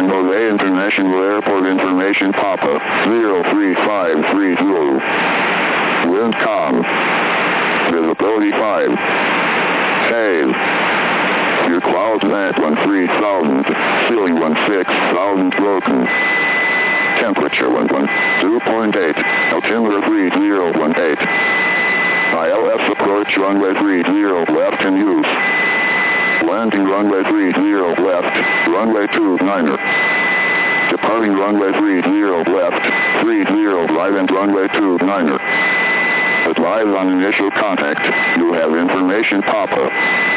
San Jose International Airport information Papa 03530. Wind calm. Visibility 5. Haze. Your clouds at 13,000. Ceiling 16,000 broken. Temperature 2.8. Altimeter 3018. ILS approach runway 30 left in use. Landing runway 30 left, runway 29er. Departing runway 30 left, 30 right and runway 29er. Advise on initial contact. You have information Papa.